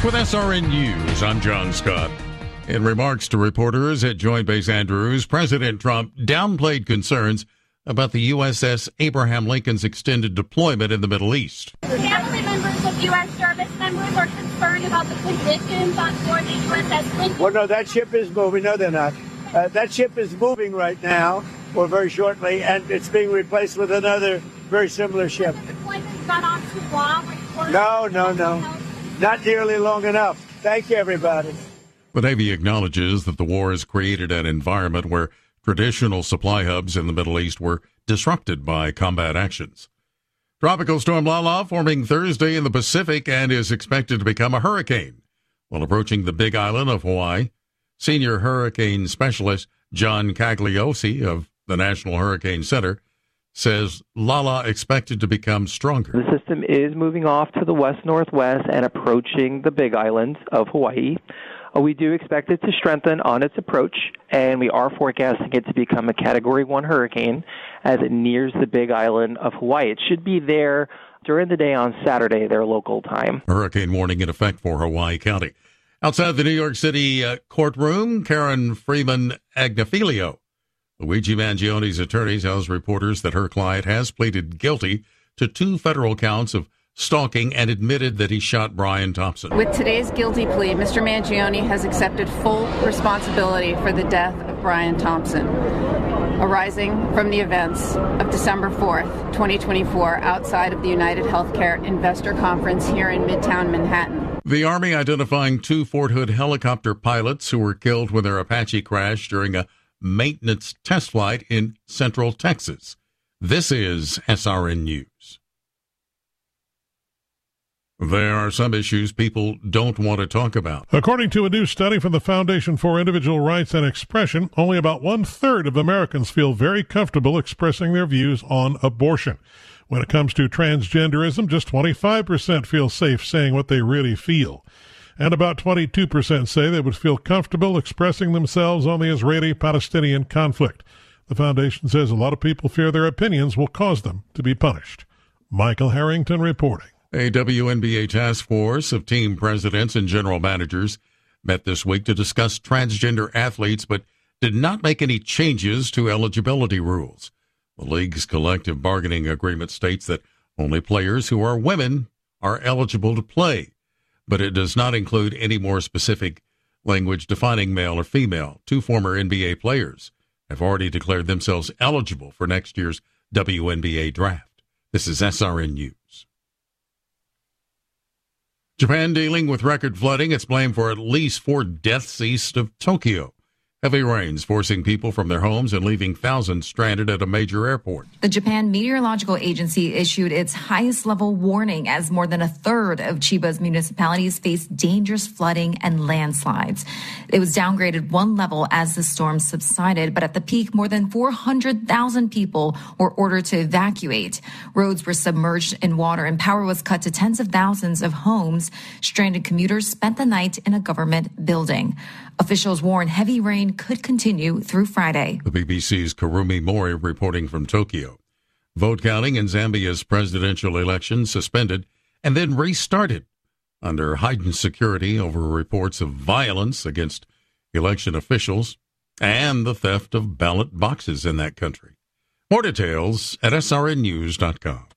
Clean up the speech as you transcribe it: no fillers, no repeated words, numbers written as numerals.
With SRN News, I'm John Scott. In remarks to reporters at Joint Base Andrews, President Trump downplayed concerns about the USS Abraham Lincoln's extended deployment in the Middle East. Family members of U.S. service members are concerned about the conditions on board the USS Lincoln. Well, no, that ship is moving. No, they're not. That ship is moving right now, or very shortly, and it's being replaced with another very similar ship. The deployment's gone on too long. No. Not nearly long enough. Thank you, everybody. The Navy acknowledges that the war has created an environment where traditional supply hubs in the Middle East were disrupted by combat actions. Tropical storm Lala forming Thursday in the Pacific and is expected to become a hurricane while approaching the Big Island of Hawaii. Senior hurricane specialist John Cagliosi of the National Hurricane Center says Lala expected to become stronger. The system is moving off to the west-northwest and approaching the Big Island of Hawaii. We do expect it to strengthen on its approach, and we are forecasting it to become a Category 1 hurricane as it nears the Big Island of Hawaii. It should be there during the day on Saturday, their local time. Hurricane warning in effect for Hawaii County. Outside the New York City courtroom, Karen Freeman Agnifilio, Luigi Mangioni's attorney, tells reporters that her client has pleaded guilty to 2 federal counts of stalking and admitted that he shot Brian Thompson. With today's guilty plea, Mr. Mangione has accepted full responsibility for the death of Brian Thompson, arising from the events of December 4th, 2024, outside of the United Healthcare Investor Conference here in Midtown Manhattan. The Army identifying 2 Fort Hood helicopter pilots who were killed when their Apache crashed during a maintenance test flight in Central Texas. This is SRN News. There are some issues people don't want to talk about. According to a new study from the Foundation for Individual Rights and Expression, only about 1/3 of Americans feel very comfortable expressing their views on abortion. When it comes to transgenderism, just 25% feel safe saying what they really feel. And about 22% say they would feel comfortable expressing themselves on the Israeli-Palestinian conflict. The foundation says a lot of people fear their opinions will cause them to be punished. Michael Harrington reporting. A WNBA task force of team presidents and general managers met this week to discuss transgender athletes, but did not make any changes to eligibility rules. The league's collective bargaining agreement states that only players who are women are eligible to play, but it does not include any more specific language defining male or female. 2 former NBA players have already declared themselves eligible for next year's WNBA draft. This is SRN News. Japan dealing with record flooding. It's blamed for at least 4 deaths east of Tokyo. Heavy rains forcing people from their homes and leaving thousands stranded at a major airport. The Japan Meteorological Agency issued its highest level warning as more than 1/3 of Chiba's municipalities face dangerous flooding and landslides. It was downgraded 1 level as the storm subsided, but at the peak, more than 400,000 people were ordered to evacuate. Roads were submerged in water and power was cut to tens of thousands of homes. Stranded commuters spent the night in a government building. Officials warn heavy rain could continue through Friday. The BBC's Karumi Mori reporting from Tokyo. Vote counting in Zambia's presidential election suspended and then restarted under heightened security over reports of violence against election officials and the theft of ballot boxes in that country. More details at srnnews.com.